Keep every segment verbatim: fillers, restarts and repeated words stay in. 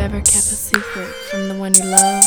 ever kept a secret from the one you love?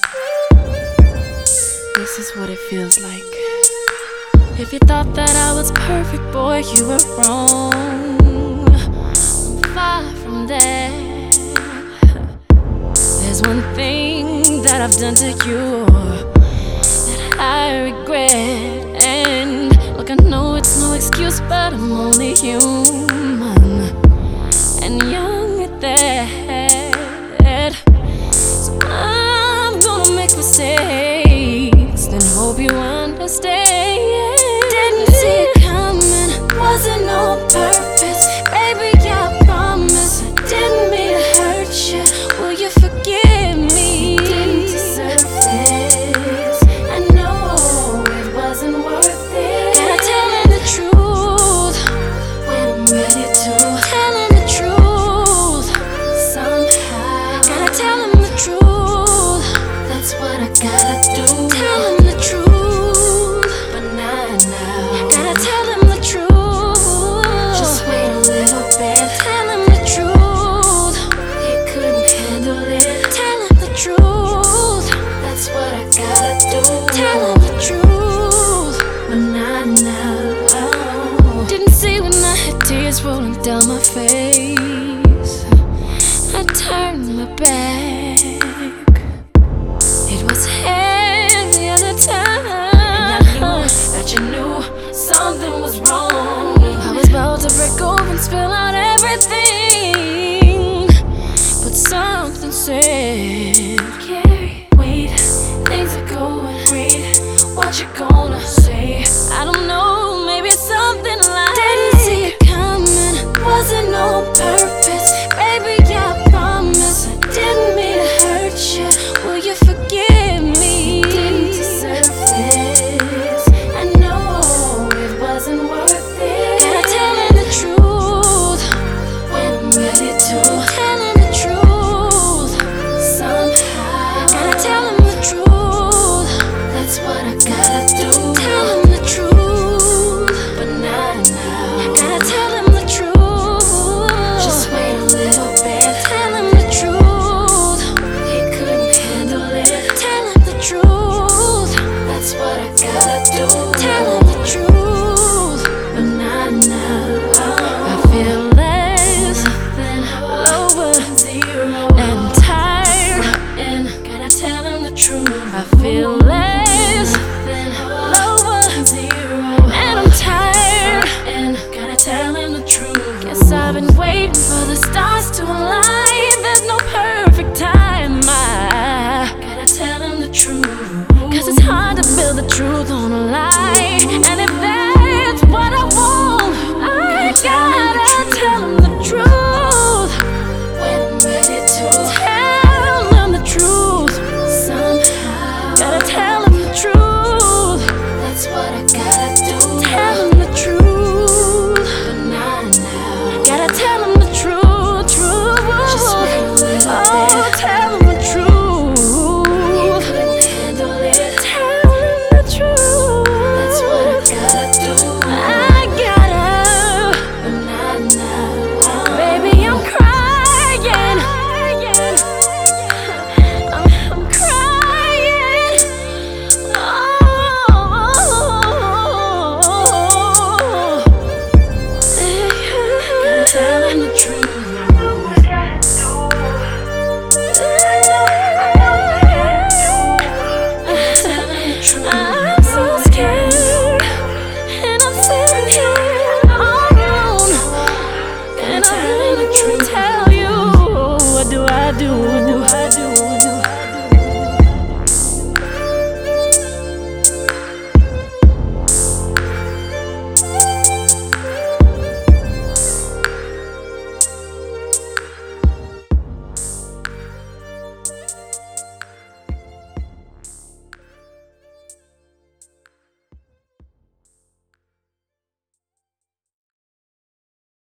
This is what it feels like. If you thought that I was perfect, boy, you were wrong. I'm far from that. There's one thing that I've done to you that I regret. And look, I know it's no excuse, but I'm only human and young at that. So I'm gonna make mistakes, then hope you understand. Didn't see it coming, wasn't on purpose. Baby, I promise I didn't mean to hurt you. Will you forgive me? Didn't deserve this. I know it wasn't worth it. And I tell him the truth when I'm ready to. Tell him the truth somehow. Gotta tell him the truth. That's what I gotta do. Tell him the truth, but not now. Gotta tell him the truth. Just wait a little bit. Tell him the truth. He couldn't handle it. Tell him the truth. That's what I gotta do. Tell him the truth, but not now. Didn't see when I had tears rolling down my face. I turned my back. It was heavy at the time. And I knew that you knew something was wrong. I was about to break over and spill out everything, but something said, Carrie, wait, things are going great. What you gonna say? I don't know, maybe something like didn't see it coming, wasn't on purpose. Baby, I promise I didn't mean to hurt you. Will you forgive me? Didn't deserve this. I know it wasn't worth it. Gotta tell him the truth when I'm ready to. Tell him the truth somehow. Gotta tell him the truth. That's what I gotta do. Tell him the truth, but not now. Gotta tell him the truth. Just wait a little bit. Tell him the truth. He couldn't handle it. Tell him the truth. That's what I gotta do. Tell him the truth, but not now. I feel less than lower, zero, and tired. And gotta tell him the truth. I feel less than lower, zero, and I'm tired. And gotta tell him the truth. Guess I've been waiting for the stars to align. There's no perfect time. I gotta tell him the truth. Cause it's hard to build the truth on a lie. And if that's what I want, I gotta tell him the truth when I'm ready to. Tell him the truth somehow. Gotta tell him the truth. That's what I gotta do.